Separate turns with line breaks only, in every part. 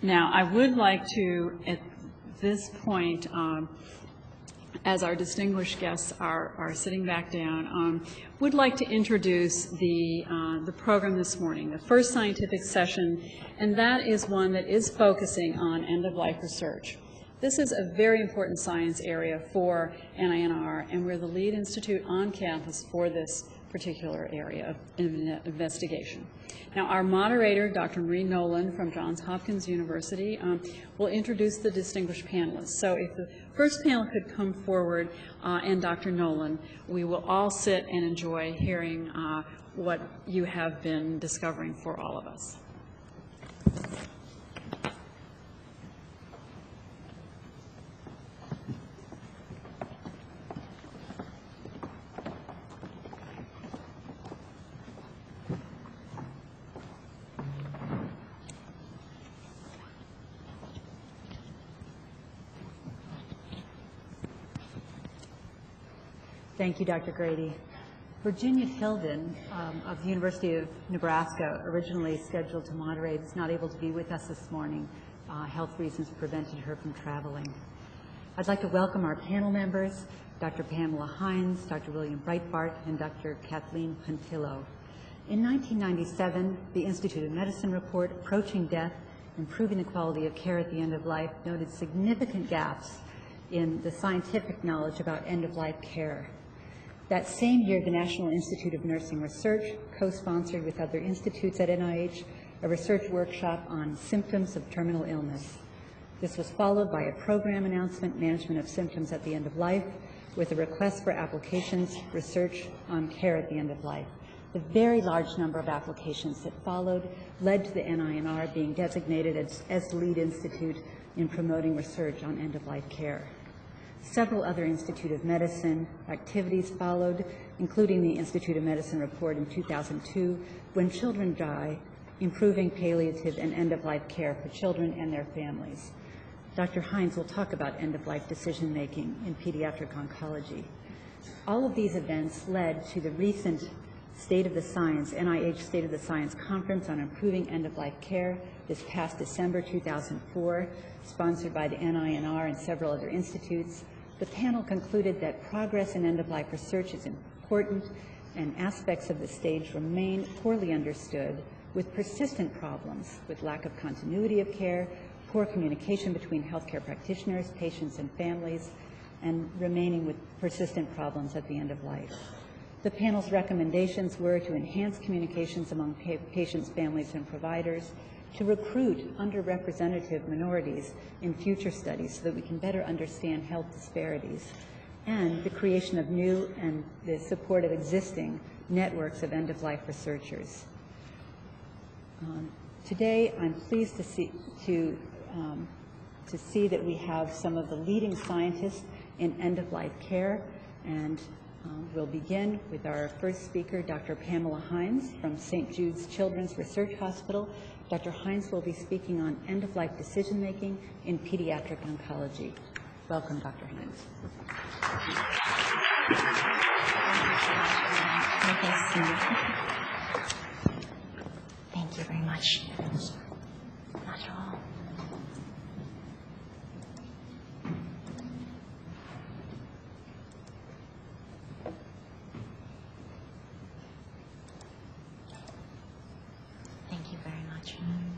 Now, I would like to, at this point, as our distinguished guests are sitting back down, would like to introduce the program this morning, the first scientific session, and that is one that is focusing on end-of-life research. This is a very important science area for NINR, and we're the lead institute on campus for this particular area of investigation. Now, our moderator, Dr. Marie Nolan from Johns Hopkins University, will introduce the distinguished panelists. So if the first panel could come forward, and Dr. Nolan, we will all sit and enjoy hearing what you have been discovering for all of us.
Thank you, Dr. Grady. Virginia Tilden of the University of Nebraska, originally scheduled to moderate, is not able to be with us this morning. Health reasons prevented her from traveling. I'd like to welcome our panel members, Dr. Pamela Hines, Dr. William Breitbart, and Dr. Kathleen Puntillo. In 1997, the Institute of Medicine report, Approaching Death, Improving the Quality of Care at the End of Life, noted significant gaps in the scientific knowledge about end-of-life care. That same year, the National Institute of Nursing Research co-sponsored with other institutes at NIH a research workshop on symptoms of terminal illness. This was followed by a program announcement, Management of Symptoms at the End of Life, with a request for applications, research on care at the end of life. The very large number of applications that followed led to the NINR being designated as the lead institute in promoting research on end-of-life care. Several other Institute of Medicine activities followed, including the Institute of Medicine report in 2002, When Children Die, Improving Palliative and End-of-Life Care for Children and Their Families. Dr. Hines will talk about end-of-life decision-making in pediatric oncology. All of these events led to the recent State of the Science, NIH State of the Science Conference on Improving End-of-Life Care this past December 2004, sponsored by the NINR and several other institutes. The panel concluded that progress in end-of-life research is important and aspects of the stage remain poorly understood, with persistent problems with lack of continuity of care, poor communication between healthcare practitioners, patients, and families, and remaining with persistent problems at the end of life. The panel's recommendations were to enhance communications among patients, families, and providers, to recruit underrepresented minorities in future studies so that we can better understand health disparities, and the creation of new and the support of existing networks of end-of-life researchers. Today, I'm pleased to see that we have some of the leading scientists in end-of-life care, and we'll begin with our first speaker, Dr. Pamela Hines from St. Jude's Children's Research Hospital. Dr. Hines will be speaking on end-of-life decision-making in pediatric oncology. Welcome, Dr. Hines.
Thank you very much. Not at all. Thank you very much.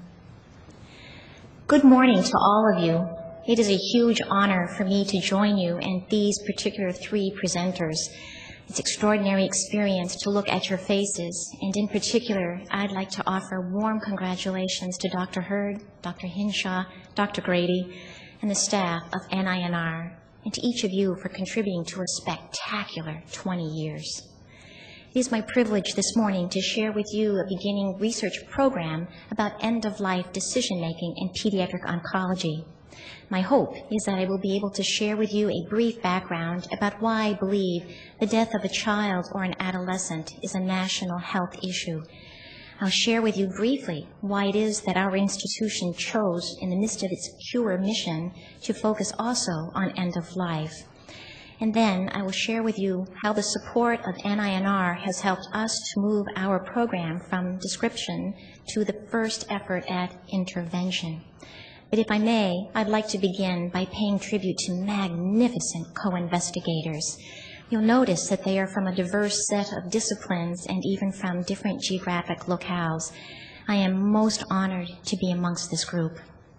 Good morning to all of you. It is a huge honor for me to join you and these particular three presenters. It's extraordinary experience to look at your faces, and in particular, I'd like to offer warm congratulations to Dr. Hurd, Dr. Hinshaw, Dr. Grady, and the staff of NINR, and to each of you for contributing to a spectacular 20 years. It is my privilege this morning to share with you a beginning research program about end-of-life decision-making in pediatric oncology. My hope is that I will be able to share with you a brief background about why I believe the death of a child or an adolescent is a national health issue. I'll share with you briefly why it is that our institution chose, in the midst of its cure mission, to focus also on end-of-life. And then I will share with you how the support of NINR has helped us to move our program from description to the first effort at intervention. But if I may, I'd like to begin by paying tribute to magnificent co-investigators. You'll notice that they are from a diverse set of disciplines and even from different geographic locales. I am most honored to be amongst this group.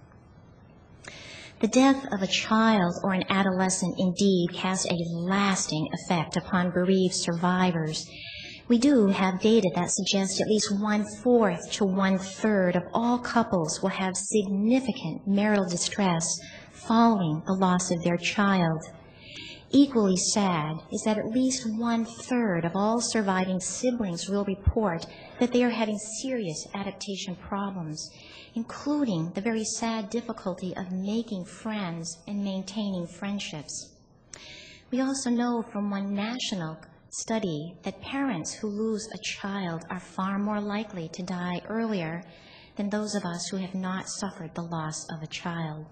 The death of a child or an adolescent indeed has a lasting effect upon bereaved survivors. We do have data that suggests at least 1/4 to 1/3 of all couples will have significant marital distress following the loss of their child. Equally sad is that at least 1/3 of all surviving siblings will report that they are having serious adaptation problems, including the very sad difficulty of making friends and maintaining friendships. We also know from one national study that parents who lose a child are far more likely to die earlier than those of us who have not suffered the loss of a child.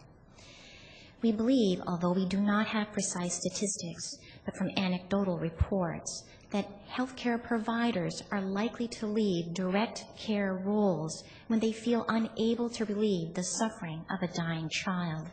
We believe, although we do not have precise statistics, but from anecdotal reports, that healthcare providers are likely to leave direct care roles when they feel unable to relieve the suffering of a dying child.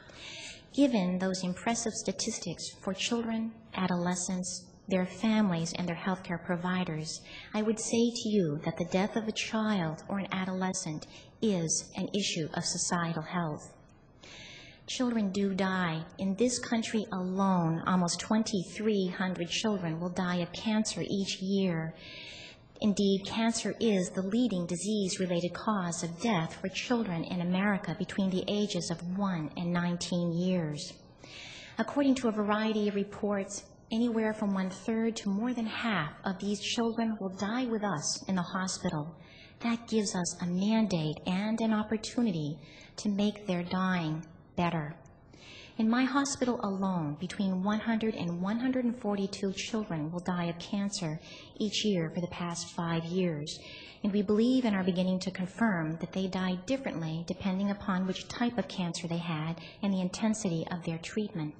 Given those impressive statistics for children, adolescents, their families, and their healthcare providers, I would say to you that the death of a child or an adolescent is an issue of societal health. Children do die. In this country alone, almost 2,300 children will die of cancer each year. Indeed, cancer is the leading disease-related cause of death for children in America between the ages of 1 and 19 years. According to a variety of reports, anywhere from 1/3 to more than half of these children will die with us in the hospital. That gives us a mandate and an opportunity to make their dying better. In my hospital alone, between 100 and 142 children will die of cancer each year for the past 5 years, and we believe and are beginning to confirm that they die differently depending upon which type of cancer they had and the intensity of their treatment.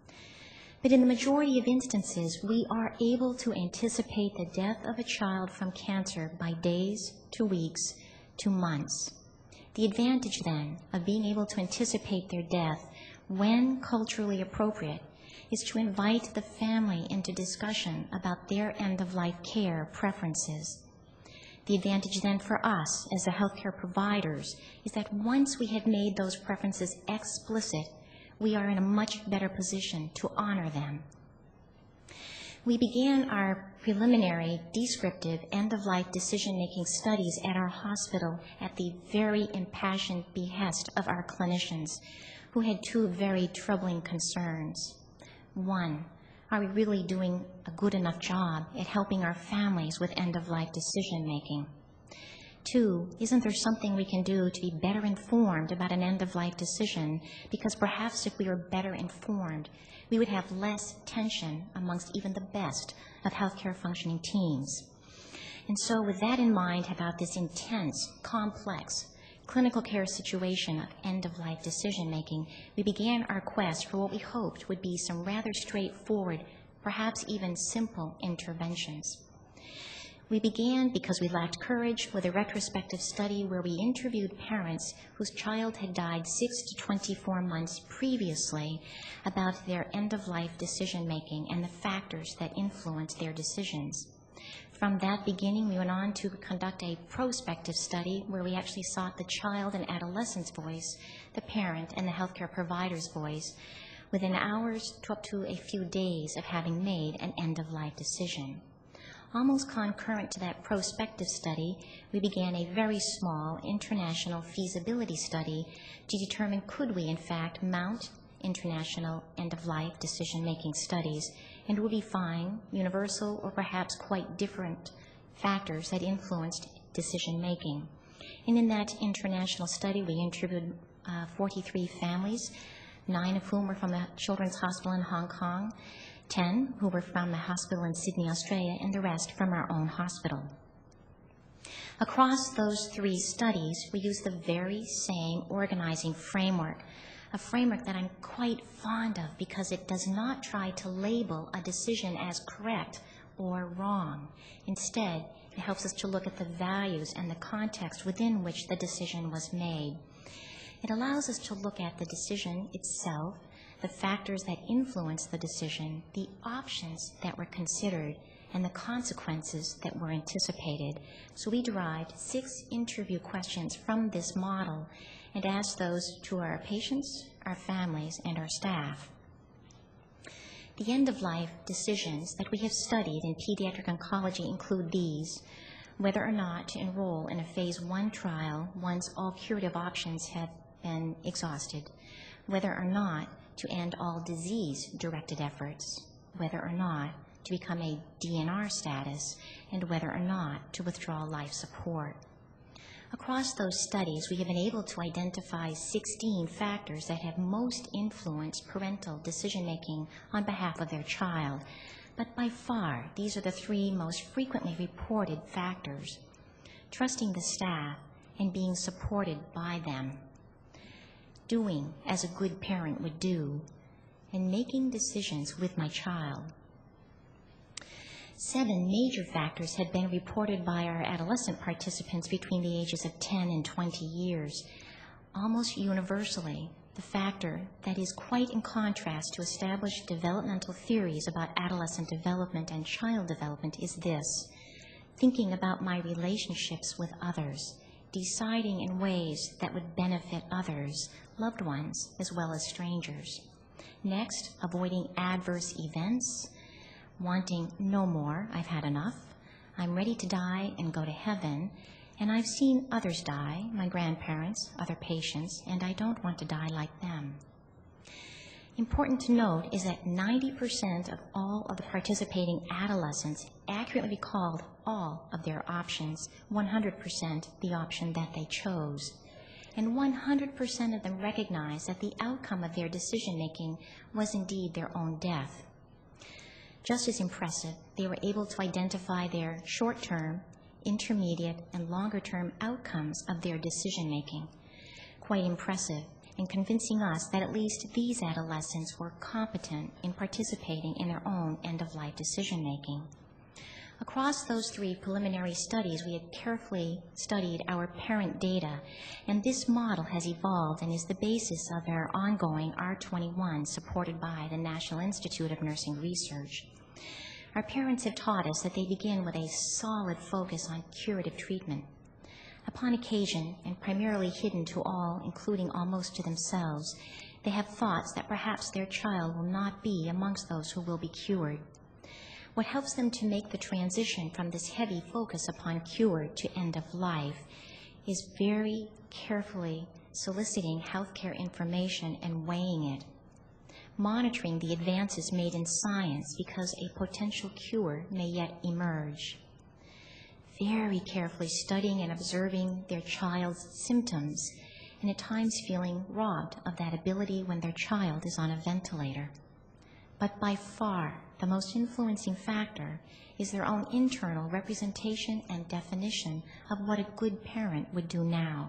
But in the majority of instances, we are able to anticipate the death of a child from cancer by days to weeks to months. The advantage, then, of being able to anticipate their death when culturally appropriate is to invite the family into discussion about their end-of-life care preferences. The advantage, then, for us as the healthcare providers is that once we have made those preferences explicit, we are in a much better position to honor them. We began our preliminary descriptive end-of-life decision-making studies at our hospital at the very impassioned behest of our clinicians, who had two very troubling concerns. One, are we really doing a good enough job at helping our families with end-of-life decision-making? Two, isn't there something we can do to be better informed about an end-of-life decision? Because perhaps if we were better informed, we would have less tension amongst even the best of healthcare functioning teams. And so with that in mind about this intense, complex clinical care situation of end-of-life decision-making, we began our quest for what we hoped would be some rather straightforward, perhaps even simple interventions. We began, because we lacked courage, with a retrospective study where we interviewed parents whose child had died 6 to 24 months previously about their end-of-life decision-making and the factors that influenced their decisions. From that beginning, we went on to conduct a prospective study where we actually sought the child and adolescent's voice, the parent and the healthcare provider's voice, within hours to up to a few days of having made an end-of-life decision. Almost concurrent to that prospective study, we began a very small international feasibility study to determine could we, in fact, mount international end-of-life decision-making studies, and would we find universal or perhaps quite different factors that influenced decision-making. And in that international study, we interviewed 43 families, 9 of whom were from a children's hospital in Hong Kong, 10 who were from a hospital in Sydney, Australia, and the rest from our own hospital. Across those 3 studies, we used the very same organizing framework, a framework that I'm quite fond of because it does not try to label a decision as correct or wrong. Instead, it helps us to look at the values and the context within which the decision was made. It allows us to look at the decision itself, the factors that influence the decision, the options that were considered, and the consequences that were anticipated. So we derived 6 interview questions from this model and asked those to our patients, our families, and our staff. The end-of-life decisions that we have studied in pediatric oncology include these: whether or not to enroll in a phase 1 trial once all curative options have been exhausted, whether or not to end all disease-directed efforts, whether or not to become a DNR status, and whether or not to withdraw life support. Across those studies, we have been able to identify 16 factors that have most influenced parental decision-making on behalf of their child. But by far, these are the 3 most frequently reported factors: trusting the staff and being supported by them, doing as a good parent would do, and making decisions with my child. 7 major factors had been reported by our adolescent participants between the ages of 10 and 20 years. Almost universally, the factor that is quite in contrast to established developmental theories about adolescent development and child development is this: thinking about my relationships with others, deciding in ways that would benefit others, loved ones, as well as strangers. Next, avoiding adverse events, wanting no more, I've had enough, I'm ready to die and go to heaven, and I've seen others die, my grandparents, other patients, and I don't want to die like them. Important to note is that 90% of all of the participating adolescents accurately recalled all of their options, 100% the option that they chose. And 100% of them recognized that the outcome of their decision-making was indeed their own death. Just as impressive, they were able to identify their short-term, intermediate, and longer-term outcomes of their decision-making. Quite impressive, and convincing us that at least these adolescents were competent in participating in their own end-of-life decision-making. Across those 3 preliminary studies, we had carefully studied our parent data, and this model has evolved and is the basis of our ongoing R21, supported by the National Institute of Nursing Research. Our parents have taught us that they begin with a solid focus on curative treatment. Upon occasion, and primarily hidden to all, including almost to themselves, they have thoughts that perhaps their child will not be amongst those who will be cured. What helps them to make the transition from this heavy focus upon cure to end of life is very carefully soliciting healthcare information and weighing it, monitoring the advances made in science because a potential cure may yet emerge, very carefully studying and observing their child's symptoms, and at times feeling robbed of that ability when their child is on a ventilator. But by far, the most influencing factor is their own internal representation and definition of what a good parent would do now.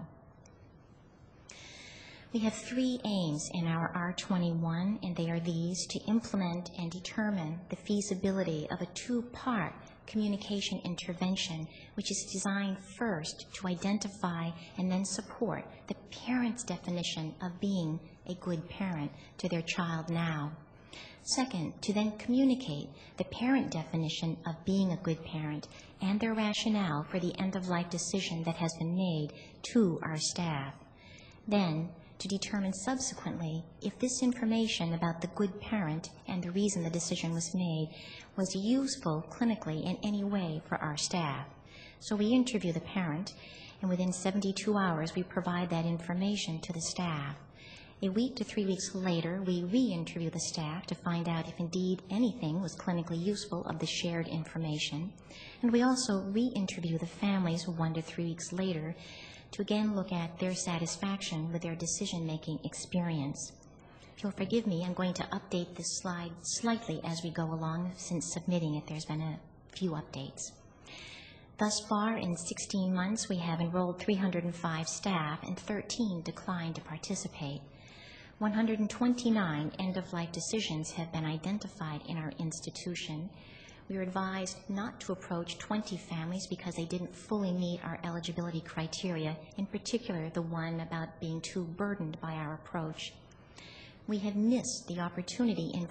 We have 3 aims in our R21, and they are these: to implement and determine the feasibility of a 2-part communication intervention, which is designed first to identify and then support the parent's definition of being a good parent to their child now. Second, to then communicate the parent definition of being a good parent and their rationale for the end-of-life decision that has been made to our staff. Then, to determine subsequently if this information about the good parent and the reason the decision was made was useful clinically in any way for our staff. So we interview the parent, and within 72 hours we provide that information to the staff. A week to 3 weeks later, we re-interview the staff to find out if indeed anything was clinically useful of the shared information. And we also re-interview the families 1 to 3 weeks later to again look at their satisfaction with their decision-making experience. If you'll forgive me, I'm going to update this slide slightly as we go along. Since submitting it, there's been a few updates. Thus far, in 16 months, we have enrolled 305 staff and 13 declined to participate. 129 end-of-life decisions have been identified in our institution. We were advised not to approach 20 families because they didn't fully meet our eligibility criteria, in particular the one about being too burdened by our approach. We have missed the opportunity in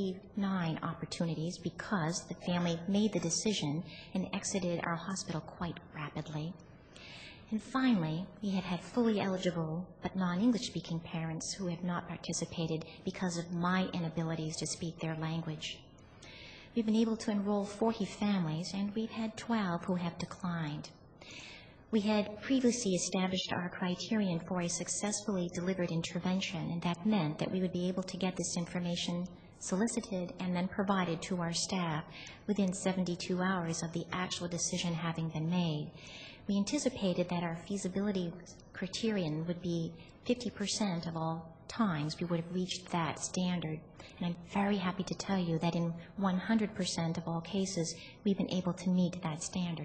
49 opportunities because the family made the decision and exited our hospital quite rapidly. And finally, we have had fully eligible but non-English speaking parents who have not participated because of my inabilities to speak their language. We've been able to enroll 40 families, and we've had 12 who have declined. We had previously established our criterion for a successfully delivered intervention, and that meant that we would be able to get this information solicited and then provided to our staff within 72 hours of the actual decision having been made. We anticipated that our feasibility criterion would be 50% of all times we would have reached that standard. And I'm very happy to tell you that in 100% of all cases, we've been able to meet that standard.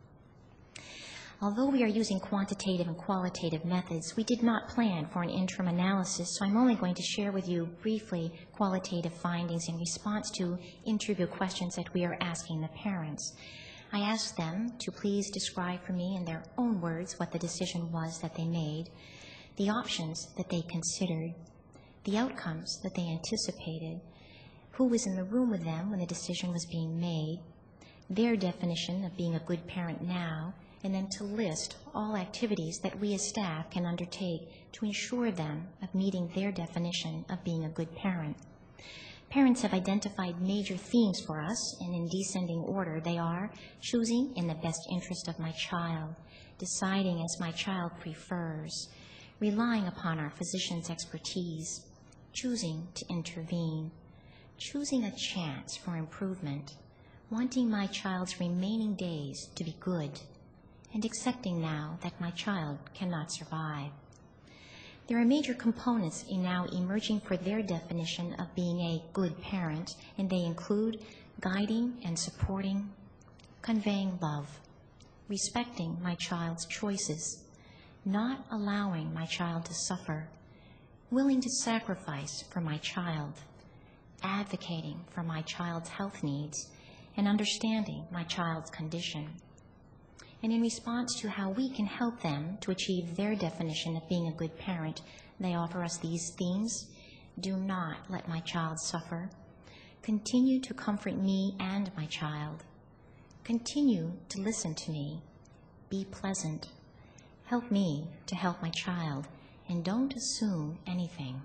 Although we are using quantitative and qualitative methods, we did not plan for an interim analysis, so I'm only going to share with you briefly qualitative findings in response to interview questions that we are asking the parents. I asked them to please describe for me in their own words what the decision was that they made, the options that they considered, the outcomes that they anticipated, who was in the room with them when the decision was being made, their definition of being a good parent now, and then to list all activities that we as staff can undertake to ensure them of meeting their definition of being a good parent. Parents have identified major themes for us, and in descending order they are choosing in the best interest of my child, deciding as my child prefers, relying upon our physician's expertise, choosing to intervene, choosing a chance for improvement, wanting my child's remaining days to be good, and accepting now that my child cannot survive. There are major components in now emerging for their definition of being a good parent, and they include guiding and supporting, conveying love, respecting my child's choices, not allowing my child to suffer, willing to sacrifice for my child, advocating for my child's health needs, and understanding my child's condition. And in response to how we can help them to achieve their definition of being a good parent, they offer us these themes. Do not let my child suffer. Continue to comfort me and my child. Continue to listen to me. Be pleasant. Help me to help my child, and don't assume anything.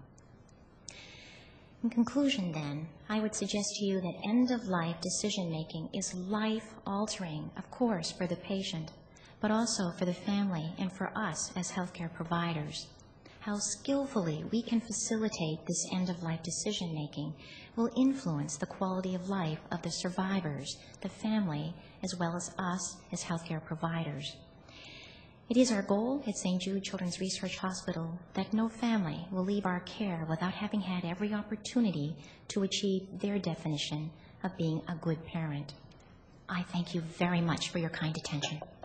In conclusion, then, I would suggest to you that end-of-life decision-making is life-altering, of course, for the patient, but also for the family and for us as healthcare providers. How skillfully we can facilitate this end-of-life decision-making will influence the quality of life of the survivors, the family, as well as us as healthcare providers. It is our goal at St. Jude Children's Research Hospital that no family will leave our care without having had every opportunity to achieve their definition of being a good parent. I thank you very much for your kind attention.